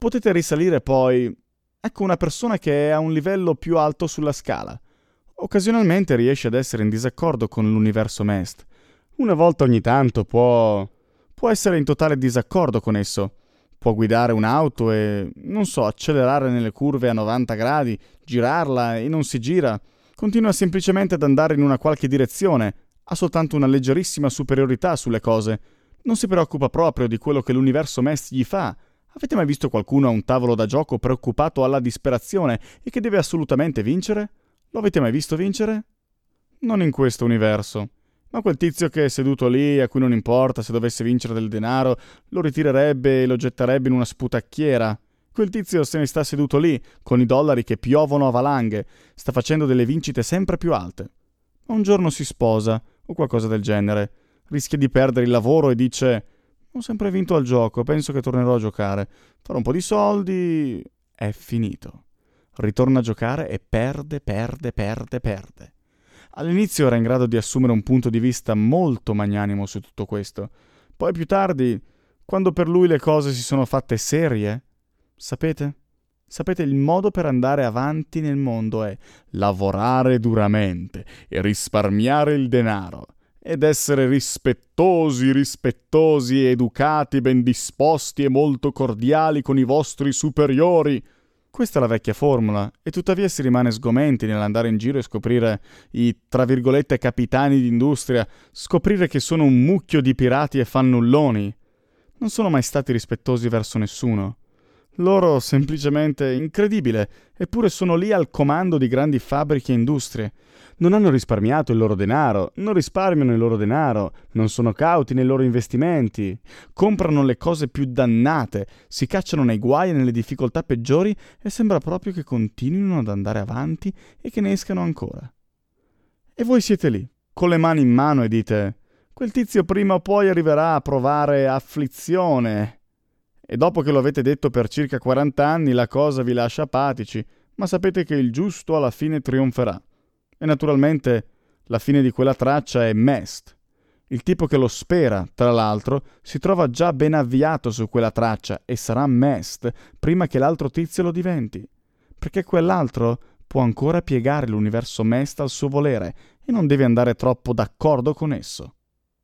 Potete risalire poi, ecco, una persona che è a un livello più alto sulla scala. Occasionalmente riesce ad essere in disaccordo con l'universo MEST. Una volta ogni tanto può essere in totale disaccordo con esso. Può guidare un'auto e, non so, accelerare nelle curve a 90 gradi, girarla e non si gira. Continua semplicemente ad andare in una qualche direzione. Ha soltanto una leggerissima superiorità sulle cose. Non si preoccupa proprio di quello che l'universo MEST gli fa. Avete mai visto qualcuno a un tavolo da gioco preoccupato alla disperazione e che deve assolutamente vincere? Lo avete mai visto vincere? Non in questo universo. Ma quel tizio che è seduto lì, a cui non importa se dovesse vincere del denaro, lo ritirerebbe e lo getterebbe in una sputacchiera. Quel tizio se ne sta seduto lì, con i dollari che piovono a valanghe, sta facendo delle vincite sempre più alte. Ma un giorno si sposa, o qualcosa del genere, rischia di perdere il lavoro e dice: ho sempre vinto al gioco, penso che tornerò a giocare. Farò un po' di soldi. È finito. Ritorna a giocare e perde. All'inizio era in grado di assumere un punto di vista molto magnanimo su tutto questo. Poi più tardi, quando per lui le cose si sono fatte serie, sapete il modo per andare avanti nel mondo è lavorare duramente e risparmiare il denaro. Ed essere rispettosi, educati, ben disposti e molto cordiali con i vostri superiori. Questa è la vecchia formula, e tuttavia si rimane sgomenti nell'andare in giro e scoprire i, tra virgolette, capitani d'industria, scoprire che sono un mucchio di pirati e fannulloni. Non sono mai stati rispettosi verso nessuno. Loro semplicemente, incredibile, eppure sono lì al comando di grandi fabbriche e industrie. Non hanno risparmiato il loro denaro, non risparmiano il loro denaro, non sono cauti nei loro investimenti, comprano le cose più dannate, si cacciano nei guai e nelle difficoltà peggiori e sembra proprio che continuino ad andare avanti e che ne escano ancora. E voi siete lì, con le mani in mano e dite: quel tizio prima o poi arriverà a provare afflizione. E dopo che lo avete detto per circa 40 anni la cosa vi lascia apatici, ma sapete che il giusto alla fine trionferà. E naturalmente la fine di quella traccia è MEST. Il tipo che lo spera, tra l'altro, si trova già ben avviato su quella traccia e sarà MEST prima che l'altro tizio lo diventi. Perché quell'altro può ancora piegare l'universo MEST al suo volere e non deve andare troppo d'accordo con esso.